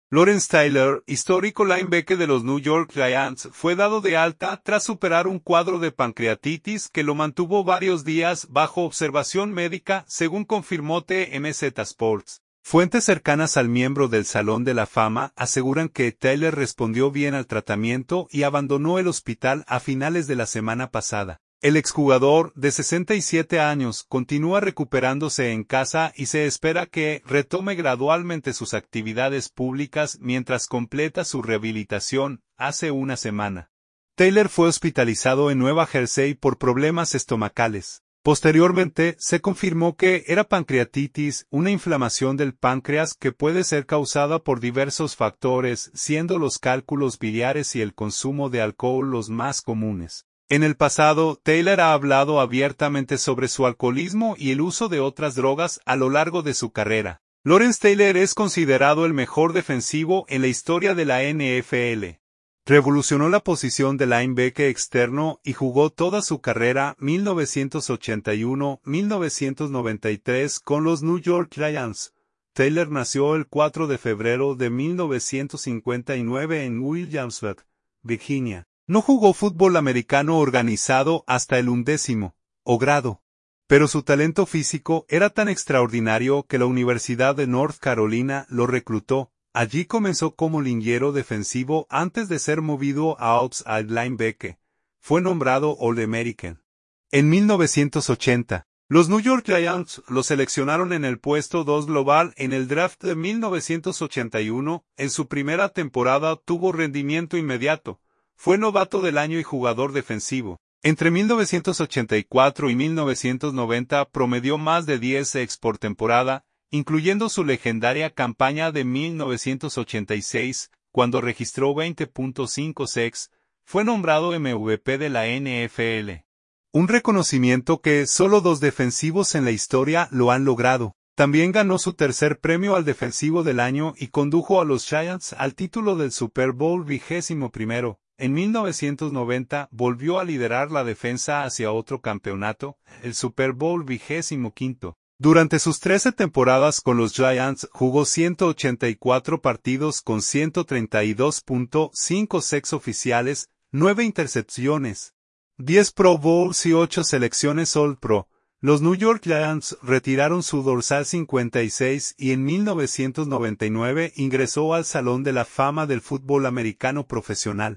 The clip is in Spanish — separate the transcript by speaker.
Speaker 1: Lawrence Taylor, histórico linebacker de los New York Giants, fue dado de alta tras superar un cuadro de pancreatitis que lo mantuvo varios días bajo observación médica, según confirmó TMZ Sports. Fuentes cercanas al miembro del Salón de la Fama aseguran que Taylor respondió bien al tratamiento y abandonó el hospital a finales de la semana pasada. El exjugador, de 67 años, continúa recuperándose en casa y se espera que retome gradualmente sus actividades públicas mientras completa su rehabilitación, hace una semana. Taylor fue hospitalizado en Nueva Jersey por problemas estomacales. Posteriormente, se confirmó que era pancreatitis, una inflamación del páncreas que puede ser causada por diversos factores, siendo los cálculos biliares y el consumo de alcohol los más comunes. En el pasado, Taylor ha hablado abiertamente sobre su alcoholismo y el uso de otras drogas a lo largo de su carrera. Lawrence Taylor es considerado el mejor defensivo en la historia de la NFL. Revolucionó la posición de linebacker externo y jugó toda su carrera 1981-1993 con los New York Giants. Taylor nació el 4 de febrero de 1959 en Williamsburg, Virginia. No jugó fútbol americano organizado hasta el 11º grado. Pero su talento físico era tan extraordinario que la Universidad de North Carolina lo reclutó. Allí comenzó como liniero defensivo antes de ser movido a outside linebacker. Fue nombrado All-American. En 1980, los New York Giants lo seleccionaron en el puesto 2 global en el draft de 1981. En su primera temporada tuvo rendimiento inmediato. Fue novato del año y jugador defensivo. Entre 1984 y 1990 promedió más de 10 sacks por temporada, incluyendo su legendaria campaña de 1986, cuando registró 20.5 sacks. Fue nombrado MVP de la NFL. Un reconocimiento que solo 2 defensivos en la historia lo han logrado. También ganó su tercer premio al defensivo del año y condujo a los Giants al título del Super Bowl 21. En 1990 volvió a liderar la defensa hacia otro campeonato, el Super Bowl 25. Durante sus 13 temporadas con los Giants jugó 184 partidos con 132.5 sacks oficiales, 9 intercepciones, 10 Pro Bowls y 8 selecciones All-Pro. Los New York Giants retiraron su dorsal 56 y en 1999 ingresó al Salón de la Fama del Fútbol Americano Profesional.